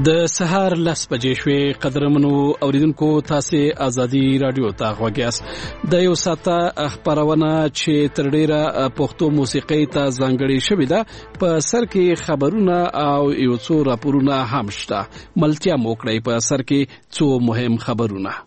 د سهار 10 بجې شوې قدرمنو اوریدونکو تاسو ازادي رادیو ته غوږیاست د یو ساعته خبرونه چې تر ډیره پښتو موسیقي ته ځانګړې شوې ده په سر کې خبرونه او یو څو راپورونه هم شته ملتیا موکړی په سر کې څو مهم خبرونه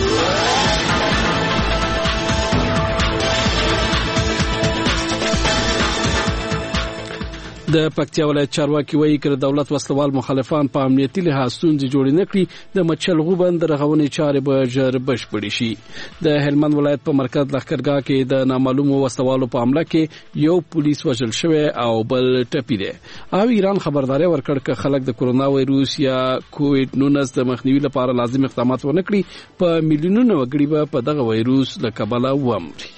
د پکتیا ولایت چارواکي وایي چې دولت وسلوال مخالفان په امنیتي لحاظ ستونزې جوړې نه کړي د مچلغو بند رغونې چارې به ژر بشپړې شي د هلمند ولایت په مرکز لښکرګاه کې د نامعلومو وسلوالو په حمله کې یو پولیس وژل شوی او بل ټپي دی او ایران خبرداري ورکړ چې خلک د کورونا وایروس یا کووډ-19 د مخنیوي لپاره لازم اقدامات ونه کړي په میلیونونو وګړي به په دغه وایروس له کبله ومري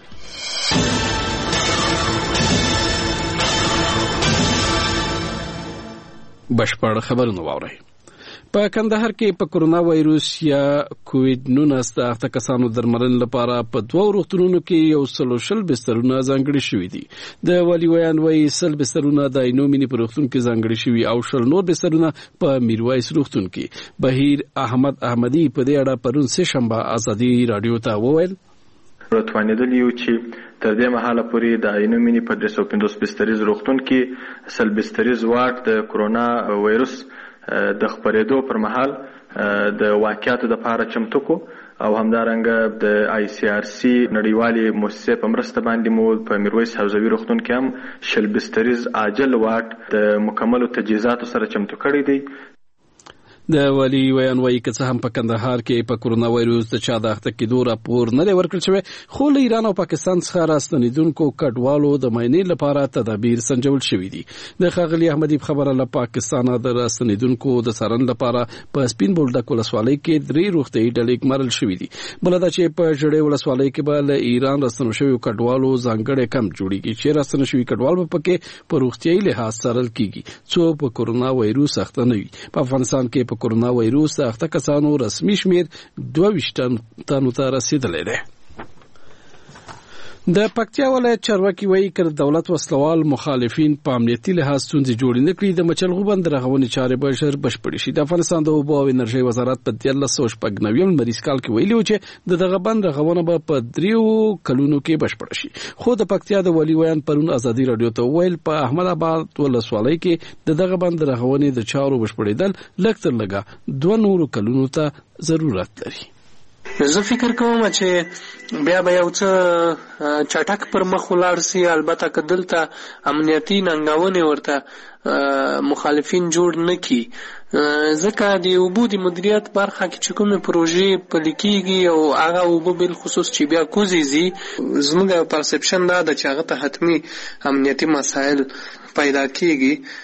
بشپړ خبرونه واورئ په کندهار کې په کورونا وایروس یا کووډ-19 د اخته کسانو درملنې لپاره په 2 روغتونونو کې یو سلوشل بسترونه ځانګړي شوي دي د ولی ویان وایي سل بسترونه د عینومینی په روغتون کې ځانګړي شوي او شل نور بسترونه په میرویس روغتون کې بهیر احمد احمدی په دې اړه پرون سه شنبه ازادي رادیو ته وویل راتوانېدل یو چې تر دې مهاله پورې د عینومینی په 350 بستریز روغتون کې سل بستریز واټ د کورونا وایروس د خپرېدو پر مهال د واقعیاتو د لپاره چمتو کو او همدارنګه د آی سی آر سی نړیوالې مؤسسې په مرسته باندې مو په میرویس حوزوي روغتون کې هم شل بستریز عاجل واټ د مکملو تجهیزاتو سره چمتو کړی دی د ولی ویان وایي چې هم په کندهار کې په کورونا وایروس د چا د اخته کېدو راپور نه ورکړل شوی خو له ایران او پاکستان څخه راستنیدونکو کډوالو د معاینې لپاره تدابیر سنجول شوی دي د خغلی احمدی خبره له پاکستان د راستنیدونکو د سرن لپاره په سپین بولډک ولسوالۍ کې 3 روغتي ډلې مرل شوی دي بلدا چې په جړې ولسوالۍ کې به له ایران راستنو شوی کډوالو ځانګړي کم جوړیږي چې راستنو شوی کډوال په کې په روغتي لحاظ سرل کیږي څو په کورونا وایروس اخته نه وي په افغانستان کې کورونا وایروس د اخته کسانو رسمي شمیر 22 تنو ته رسیدلی دی د پکتیا ولایت چارواکي وایي چې دولت وسلوال مخالفین په امنیتي لحاظ ستونزې جوړې نه کړي د مچلغو بند رغونې چارې به ژر بشپړې شي د افغانستان د اوبو او انرژي وزارت په 1999 مریض کال کې ویلي و چې دغه بند رغونه به په 3 کلونو کې بشپړه شي خو د پکتیا د ولی ویان پرون ازادي رادیو ته ویل په احمد آباد ولسوالۍ کې دغه بند رغونې د چارو بشپړېدل لږ تر لږه 2 نورو کلونو ته ضرورت لري زه فکر کوم چې بیا به یو څه چټک پر مخ ولاړ سي البته که دلته امنیتي ننګونې ورته مخالفین جوړ نه کی ځکه د اوبو د مدیریت برخه کې چې کومې پروژې پلي کېږي او هغه اوبه بالخصوص چې بیا کوزې ځي زموږ پرسپشن دا ده چې هغه ته حتمي امنیتي مسایل پیدا کېږي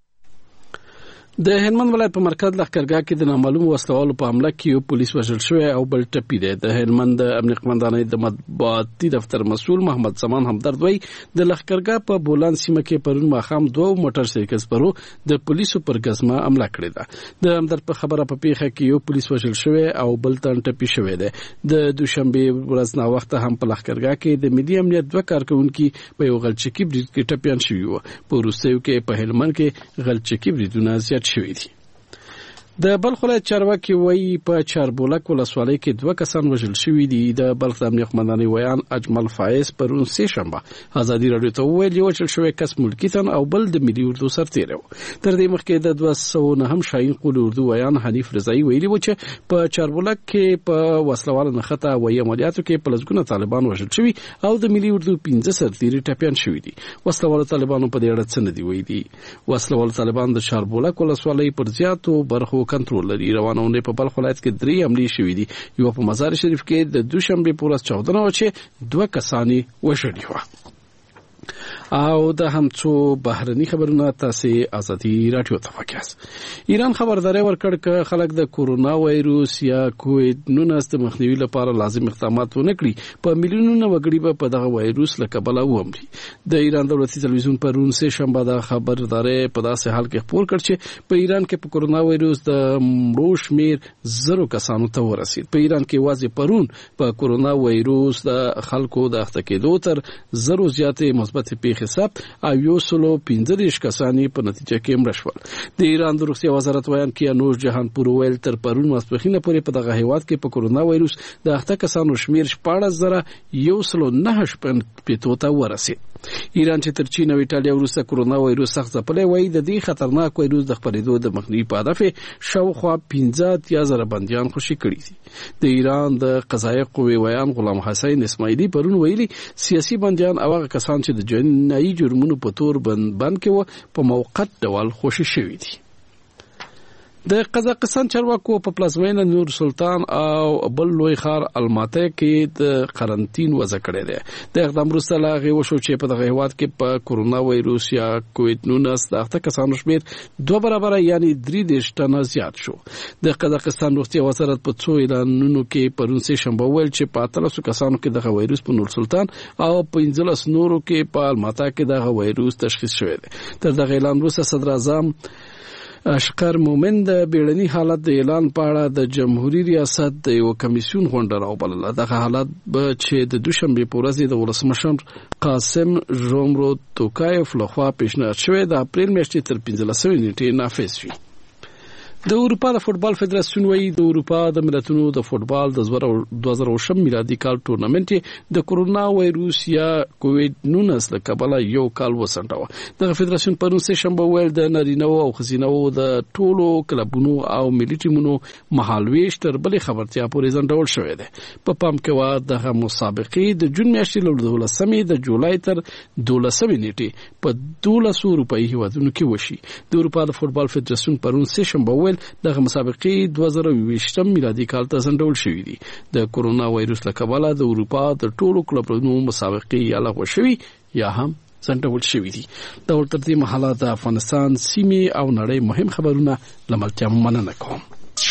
د هلمند ولایت په مرکز لښکرګاه کې د نامعلومو وسلوالو په حمله کې یو پولیس وژل شوی او بل ټپي دی د هلمند امنیت قومندانۍ د مطبوعاتي دفتر مسؤل محمد زمان همدرد وایي د لښکرګاه په بولان سیمه کې پرون ماښام 2 موټر سایکل سپرو د پولیسو پر ګزمه حمله کړې ده د همدرد په خبره په پیښه کې یو پولیس وژل شوی او بل تن ټپي شوی دی د دوشنبه ورځ نا وخت هم په لښکرګاه کې د ملي امنیت 2 کارکونکو په یو غلچکی برید کې ټپيان شوی وو په روسیو کې په هلمند کې غلچکی بریدونه زیات شوی دي د بلخ ولایت چارواکي وایي په چاربولک ولسوالۍ کې 2 کسان وژل شوي دي د بلخ د امنیت قومندانۍ ویان اجمل فایز پرون سه شنبه ازادي رادیو ته ویل یو وژل شوی کس ملکی تن او بل د ملي اردو سرتیر تر دې مخکې د 200 هم شاهین قول اردو ویان حنیف رضایی ویلي و چې په چاربولک کې په وسلوال نخته وایي عملیاتو کې پلسګونه طالبان وژل شوي او د ملي اردو 15 سرتیر ټپيان شوي دي وسلوال طالبانو په دې اړه څه نه دی ویلي وسلوال طالبان د چاربولک ولسوالۍ پر زیاتو برخو کنټرول لري روانونه په بلخ ولایت کې 3 حملې شوې دي یو په مزار شریف کې د دوشنبه په ورځ 14 او چې 2 کسانی وژل شو او د همڅو بهرني خبرونه تاسو ازادي رادیو ته وکاس ایران خبرداري ورکړ چې خلک د کورونا وایروس یا کووډ-19 د مخنیوي لپاره لازم اقدامات ونه کړي په میلیونونو وګړي په دغه وایروس له کبله ومري د ایران دولتي تلویزیون پرون سه شنبه د خبرداري په داسې حال کې خبر کړ چې په ایران کې په کورونا وایروس د مړو شمیر 0 کسانو ته ورسید په ایران کې واځي پرون په کورونا وایروس د خلکو د اخته کېدو تر 0 زیاتې مثبت پیښې حساب او 115 کسان په نتیجه کې مړه شول. د ایران د روغتیا وزارت ویان کیانوش جهانپور ویل تر پرون ماسپښین پورې په دغه هیواد کې په کورونا وایروس د اخته کسانو شمیر 14,109 ته ورسید. ایران چې تر چین او ایټالیا وروسته کورونا وایروس سخت ځپلی وایي د دې خطرناک وایروس د خپرېدو د مخنیوي په هدف شاوخوا 15,000 بندیان خوشي کړي دي. د ایران د قضایي قوې ویان غلام حسین اسماعیلي پرون ویلي سیاسي بندیان او هغه کسان چې د جنایي جرمونو په تور بند کې و په موقت ډول خوشي شوي دي. د قزاقستان چارواکو په پلازمینه نور سلطان او بل لوی ښار الماتی کې د قرنطین وضع کړی دی. د اقدام وروسته لا هغې وشو چې په دغه هیواد کې په کورونا وایروس یا کووید-19 د اخته کسانو شمیر 2 برابره یعنی 33 ټنه زیات شو. د قزاقستان روغتیا وزارت په څو اعلانونو کې پرون سه شنبه ویل چې په 13 کسانو کې دغه وایروس په نور سلطان او 15 نورو کې په الماتی کې دغه وایروس تشخیص شوی دی. تر دغه اعلان وروسته صدر اعظم اشقر مومن د بیړني حالت د اعلان په اړه د جمهوریت ریاست د یو کمیسیون غونډه راوبلله. دغه حالت به چې د دوشنبه په ورځ د ولسمشر قاسم ژومرو توکایف لخوا پیشنهاد شوی د اپریل میاشتې تر 15 نیټې نافذ شي. د اروپا د فوتبال فدراسیون وایي د اروپا د ملتونو د فوتبال د 2020 میلادي کال ټورنمنت د کورونا وایروس یا کووید-19 له کبله یو کال وسنډاوه. دغه فدراسیون پرون سه شنبه ویل د نارینه او ښځینه د ټولو کلبونو او ملي ټیمونو مهالویش تر بلې خبرتیا پورې ځنډول شوی دی. په پام کې و دغه مسابقې د جون میاشتې له 12 د جولای تر 12 نیټې په 1200 روپۍ هیوادونو کې وشي. د اروپا د فوتبال فدراسیون پرون سه شنبه دغه مسابقې 2020 میلادي کال ته ځنډول شوې دي. د کورونا وایروس له کبله د اروپا د ټولو کلبونو مسابقې یا لغوه شوې یا هم ځنډول شوې دي. دا ورته د مهاله د افغانستان سیمې او نړۍ مهم خبرونه لملتیا مننه کوم.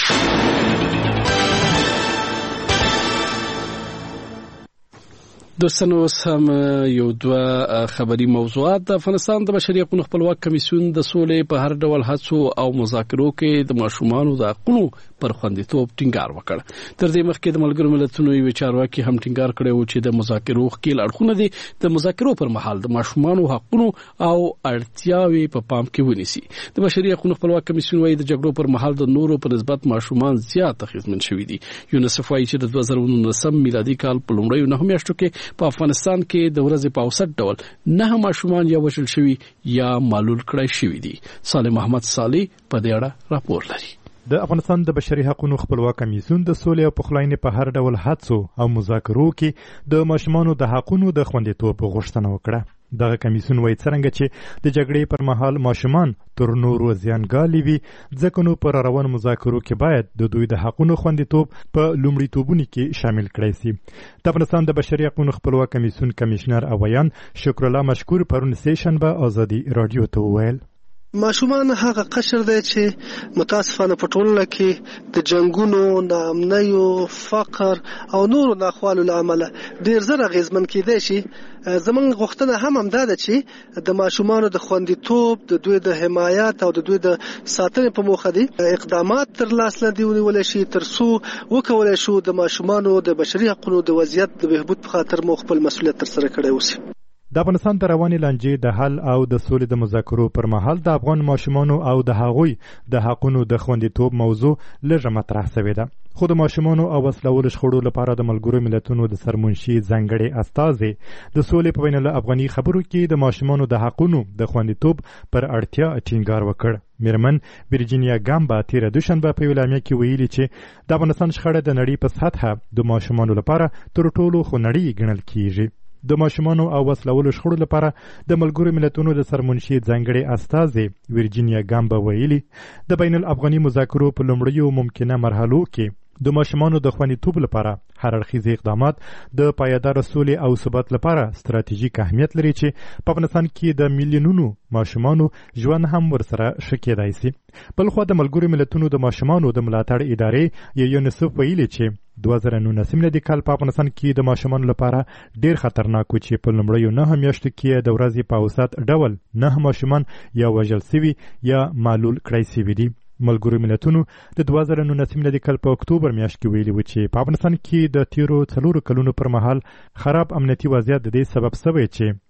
دوستانو سم یو دوه خبري موضوعات. د افغانستان د بشري حقوقو خپلواک کمیسیون د سولې په هر ډول هڅو او مذاکرو کې د ماشومانو د حقوقو پر خوندیتوب ټینګار وکړ. تر دې مخکې د ملګرو ملتونو یو چارواکي هم ټینګار کړی و چې د مذاکرو خپل اړخونه دي د مذاکرو پر مهال د ماشومانو حقوقو او اړتیاوي په پام کې ونیسي. د بشري حقوقو خپلواک کمیسیون وايي د جګړو پر مهال د نورو په نسبت ماشومان زیات اغېزمن شوي دي. یونیسف وايي چې د 2019 میلادي کال په لومړیو 9 میاشتو کې په افغانستان کې د ورځې په اوسط ډول 9 ماشومان یا وژل شوي یا معلول کړای شوي دي. صالح محمد صالح په دې اړه راپور لري. د افغانستان د بشري حقوقو خپلواک کمیسیون د سولې او پخلاینې په هر ډول هڅو او مذاکرو کې د ماشومانو د حقوقو د خوندیتوب غوښتنه وکړه. دغه کمیسیون وايي څنګه چې د جګړې پر مهال ماشومان تر نورو زیانګالي وي ځکه نو پر روان مذاکرو کې باید د دوی د حقوقو خوندیتوب په لومړیتوبونو کې شامل کړي سي. د افغانستان د بشري حقوقو خپلواک کمیسیون کمشنر اویان شکر الله مشکور پرون سه شنبه ازادي رادیو ته وویل ماشومان هغه قشر دی چې متاسفانه په ټولنه کې د جنگونو، ناامنیو، فقر او نورو ناخوالو له امله ډیر زر اغیزمن کېدای شي. زمونږ غوښتنه هم همدا ده چې د ماشومانو د خوندیتوب، د دوی د حمایت او د دوی د ساتنې په موخه دي اقدامات تر لاس لاندې ونیول شي تر څو وکولای شو د ماشومانو د بشري حقوقو د وضعیت د بهبود په خاطر مو خپل مسؤلیت تر سره کړی اوسي. د افغانستان د رواني لانجې د حل او د سولې د مذاکرو پر مهال د افغان ماشومانو او د هغوی د حقوقو د خوندیتوب موضوع لږه مطرح شوې ده. خو د ماشومانو او وسلوالو شخړو لپاره د ملګرو ملتونو د سرمنشي ځانګړي استازي د سولې په بین الافغاني خبرو کې د ماشومانو د حقوقو د خوندیتوب پر اړتیا ټینګار وکړ. میرمن ورجینیا ګامبا تیر دوشنبه په اعلامیه کې ویلي چې د افغانستان شخړه د نړۍ په سطحه د ماشومانو لپاره تر ټولو خونړۍ ګڼل کیږي. د ماشومانو او وسلوالو شخړو لپاره د ملګرو ملتونو د سرمنشي ځانګړي استازي ورجینیا ګامبا ویلي د بین الافغاني مذاکرو په لومړیو ممکنه مرحلو کې د ماشومانو د خوندیتوب لپاره هر اړخیز اقدامات د پایدار سولې او ثبات لپاره ستراتیژیک اهمیت لري چې په افغانستان کې د میلیونونو ماشومانو ژوند هم ورسره ښه کېدای شي. بلخوا د ملګرو ملتونو د ماشومانو د ملاتړ ادارې یونیسف ویلي چې 2019 میلادي کال په افغانستان کې د ماشومانو لپاره ډیر خطرناک و چې په لومړیو 9 میاشتو کې د ورځې په اوسط ډول 9 ماشومان یا وژل شوي یا معلول کړای شوي دي. ملګرو ملتونو د 2019 میلادي کال په اکتوبر میاشت کې ویلي و چې په افغانستان کې د تیرو 4 کلونو پر مهال خراب امنیتي وضعیت د دې سبب شوی چې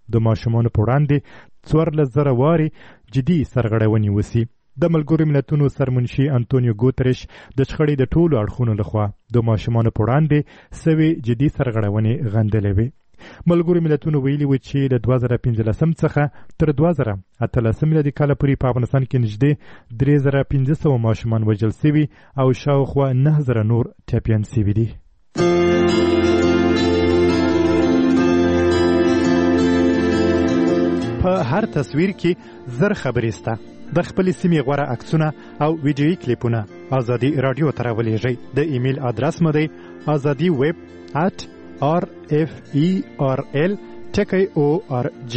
د ماشومانو په وړاندې 14,000 وارې جدي سرغړونې وسي. د ملګرو ملتونو سرمنشي انټونیو ګوتریش د شخړې د ټولو اړخونو لخوا د ماشومانو په وړاندې سوي جدي سرغړونې غندلې وې. ملګرو ملتونو ویلي و چې له 2015 څخه تر 2018 میلادي کال پورې په افغانستان کې نږدې 3,500 ماشومان وژل سوي او شاوخوا 9,000 نور ټپیان سوي دي. په هر تصویر کې زر خبرې سته. د خپلې سیمې غوره عکسونه او ویډیویي کلیپونه ازادي راډیو ته راولېږئ. د ایمیل ادرس مو دی azadi@rferl.org.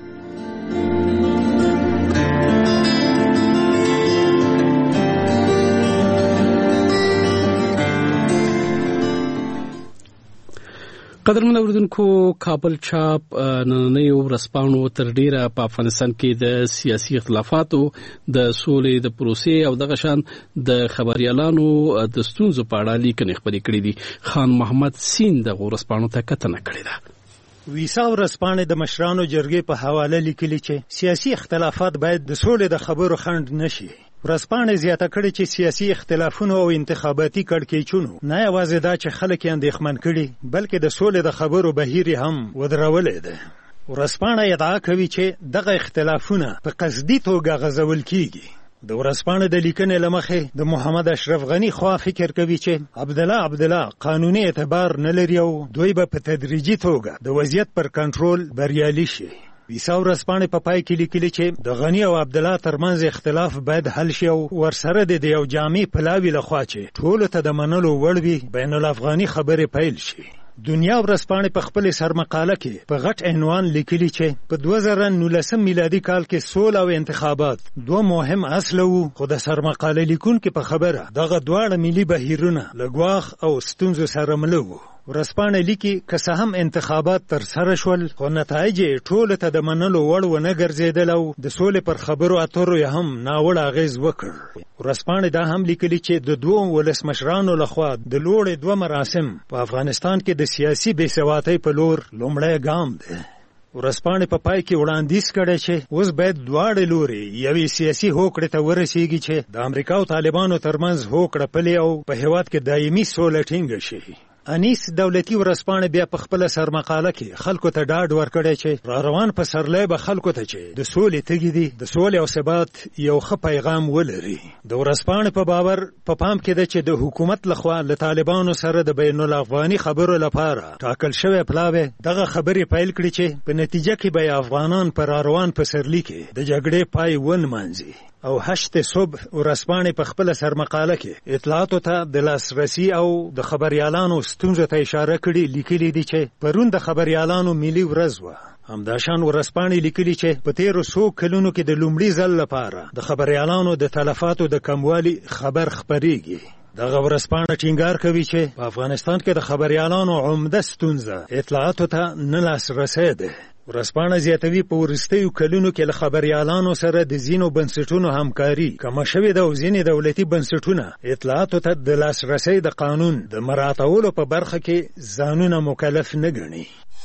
قدرمن اوریدونکو، کابل چاپ نننیو ورځپاڼو تر ډیره په افغانستان کې د سیاسي اختلافاتو، د سولې د پروسې او دغه شان د خبريالانو د ستونزو په اړه لیکنې خپرې کړې دي. خان محمد سین د ورځپاڼو ته کتنه کړې ده. ویسا ورځپاڼې د مشرانو جرګې په حواله لیکلي چې سیاسي اختلافات باید د سولې د خبرو خنډ نشي. ورځپاڼې زیاته کړې چې سیاسي اختلافونو او انتخاباتي کړکېچونو نه یوازې دا چې خلک یې اندېښمن کړي، بلکې د سولې د خبرو بهیر هم ودرولی دی. ورځپاڼه ادعا کوي چې دغه اختلافونه په قصدي توګه غځول کیږي. د ورځپاڼې د لیکنې له مخې د محمد اشرف غني خوا فکر کوي چې عبدالله قانوني اعتبار نه لري او دوی به په تدریجي توګه د وضعیت پر کنټرول بریالي شي. ویسا ورځپاڼې په پای کې لیکلي چې د غني او عبدالله ترمنځ اختلاف باید حل شي او ورسره د یو جامع پلاوي لخوا چې ټولو ته د منلو وړ وي بین الافغاني خبرې پیل شي. دنیا ورځپاڼې په خپل سرمقاله کې په غټ عنوان لیکلي چې په 2019 میلادي کال کې سوله او انتخابات دوه مهم اصل وو، خو د سرمقاله لیکونکو په خبره دغه دواړه ملي بهیرونه له ګواښ او ستونزو سره مل وو. ورځپاڼه لیکي که څه هم انتخابات تر سره شول، خو نتایج ټولو ته د منلو وړ ونه ګرځېدل او د سولې پر خبرو اترو یې هم ناوړه اغېز وکړ. ورځپاڼې دا هم لیکلي چې د دوو ولسمشرانو لخوا د لوړې 2 مراسم په افغانستان کې د سیاسي بېسوادۍ په لور لومړی ګام دی. ورځپاڼې په پای کې وړاندیز کړی چې اوس باید دواړه لوري یوې سیاسي هوکړې ته ورسیږي چې د امریکا او طالبانو ترمنځ هوکړه پلي او په هېواد کې دایمي سوله ټینګه شي. انیس دولتي ورځپاڼه بیا په خپل سرمقاله کې خلکو ته ډاډ ورکړی چې را روان پسرلی به خلکو ته چې د سولې تږي دي د سولې او ثبات یو ښه پیغام ولري. د ورځپاڼې په باور په پام کې ده چې د حکومت لخوا له طالبانو سره د بین الافغاني خبرو لپاره ټاکل شوی پلاوی دغه خبرې پیل کړي چې په نتیجه کې به افغانان پر را روان پسرلي کې د جګړې پای ونمانځي. او 8 صبح ورځپاڼې په خپل سرمقاله کې اطلاعاتو ته د لاسرسي او د خبريالانو ستونزو ته اشاره کړي. لیکلي دي چې پرون د خبريالانو ملي ورځ وه. همداشان ورځپاڼې لیکلي چې په تیرو 100 کلونو کې د لومړي ځل لپاره د خبريالانو د تلفاتو د کموالي خبر خپرېږي. دغه ورځپاڼه ټینګار کوي چې په افغانستان کې د خبريالانو عمده ستونزه اطلاعاتو ته نه لاسرسی ده. ورځپاڼه زیاتوي په وروستیو کلونو کې له خبريالانو سره د ځینو بنسټونو همکاري کمه شوې ده او ځینې دولتي بنسټونه اطلاعاتو ته د لاسرسي د قانون د مراعاتولو په برخه کې ځانونه مکلف نه ګڼي.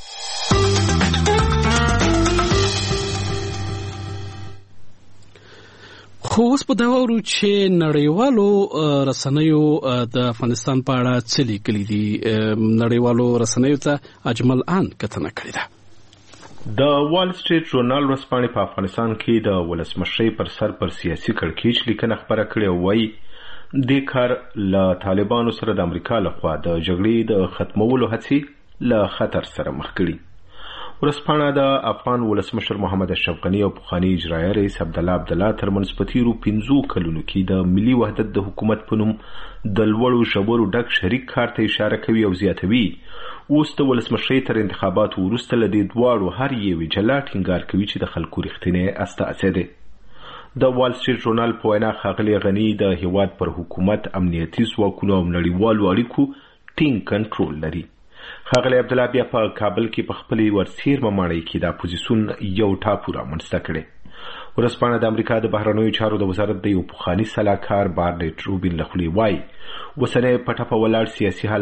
خو اوس په دا وورو چې نړیوالو رسنیو د افغانستان په اړه څه لیکلي دي. نړیوالو رسنیو ته اجمل آن کتنه کړې ده. د وال سټریټ ژورنال ورځپاڼې په افغانستان کې د ولسمشرۍ پر سر پر سیاسي کړکېچ لیکنه خپره کړې او وایي دې کار له طالبانو سره د امریکا لخوا د جګړې د ختمولو هڅې له خطر سره مخ کړي. ورځپاڼه د افغان ولسمشر محمد اشرف غني او پخواني اجرایه رئیس عبدالله ترمنځ په تیرو 15 کلونو کې د ملي وحدت د حکومت په نوم د لوړو ژورو ډک شریک کار ته اشاره کوي او زیاتوي اوس د ولسمشرۍ تر انتخاباتو وروسته له دې دواړو هر یوې جلا ټینګار کوي چې د خلکو رښتینی استازی دی. د وال سټریټ ژورنال په وینا ښاغلی غني د هیواد پر حکومت امنیتي ځواکونو او نړیوالو اړیکو ټینګ کنټرول لري. ښاغلی عبدالله بیا په کابل کې په خپلې ورڅیرمه ماڼۍ کې د اپوزیسون یو ټاپو رامنځته کړی. ورځپاڼه د امریکا د بهرنیو چارو د وزارت د یو پخواني سلاکار بارنټ روبین له خولې وایي اوسنی په ټپه ولاړ سیاسي حالت